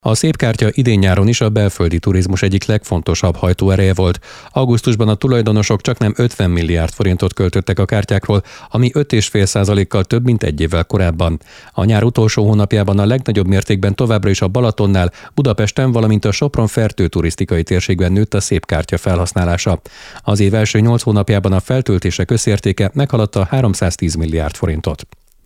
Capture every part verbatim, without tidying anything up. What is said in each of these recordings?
A Szépkártya idén-nyáron is a belföldi turizmus egyik legfontosabb hajtóereje volt. Augusztusban a tulajdonosok csaknem ötven milliárd forintot költöttek a kártyákról, ami öt egész öt százalékkal több, mint egy évvel korábban. A nyár utolsó hónapjában a legnagyobb mértékben továbbra is a Balatonnál, Budapesten, valamint a Sopron-Fertő turisztikai térségben nőtt a Szépkártya felhasználása. Az év első nyolc hónapjában a feltöltések összértéke meghaladta háromszáztíz milliárd forintot.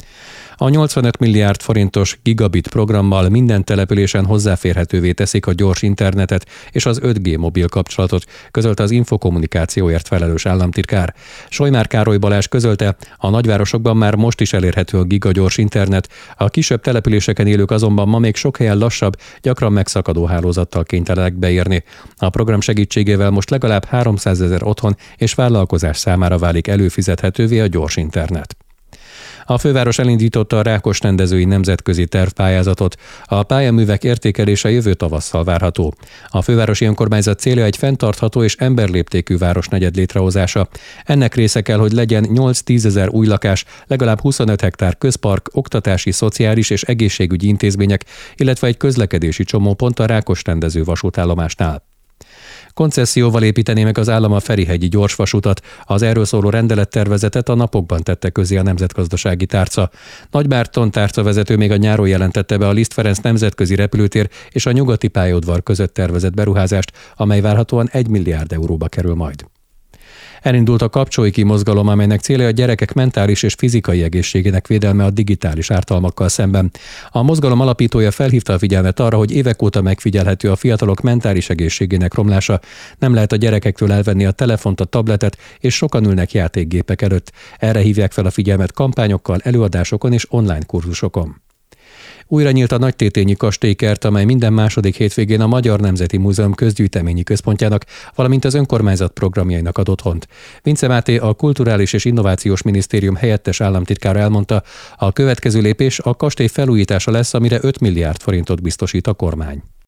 A nyolcvanöt milliárd forintos gigabit programmal minden településen hozzáférhetővé teszik a gyors internetet és az öt G mobil kapcsolatot, közölte az infokommunikációért felelős államtitkár. Sojmár Károly Balázs közölte, a nagyvárosokban már most is elérhető a gigagyors internet, a kisebb településeken élők azonban ma még sok helyen lassabb, gyakran megszakadó hálózattal kénytelenek beírni. A program segítségével most legalább háromszázezer otthon és vállalkozás számára válik előfizethetővé a gyors internet. A főváros elindította a Rákos-rendezői nemzetközi tervpályázatot. A pályaművek értékelése jövő tavasszal várható. A fővárosi önkormányzat célja egy fenntartható és emberléptékű városnegyed létrehozása. Ennek része kell, hogy legyen nyolc-tízezer új lakás, legalább huszonöt hektár közpark, oktatási, szociális és egészségügyi intézmények, illetve egy közlekedési csomópont a Rákos-rendező vasútállomásnál. Koncesszióval építené meg az állam a Ferihegyi gyorsvasutat. Az erről szóló rendelettervezetet a napokban tette közé a Nemzetgazdasági Tárca. Nagymárton tárcavezető még a nyáron jelentette be a Liszt Ferenc nemzetközi repülőtér és a nyugati pályaudvar között tervezett beruházást, amely várhatóan egy milliárd euróba kerül majd. Elindult a Kapcsolj ki mozgalom, amelynek célja a gyerekek mentális és fizikai egészségének védelme a digitális ártalmakkal szemben. A mozgalom alapítója felhívta a figyelmet arra, hogy évek óta megfigyelhető a fiatalok mentális egészségének romlása. Nem lehet a gyerekektől elvenni a telefont, a tabletet, és sokan ülnek játékgépek előtt. Erre hívják fel a figyelmet kampányokkal, előadásokon és online kurzusokon. Újra nyílt a Nagytétényi kastélykert, amely minden második hétvégén a Magyar Nemzeti Múzeum közgyűjteményi központjának, valamint az önkormányzat programjainak ad otthont. Vince Máté, a Kulturális és Innovációs Minisztérium helyettes államtitkára elmondta, a következő lépés a kastély felújítása lesz, amire öt milliárd forintot biztosít a kormány.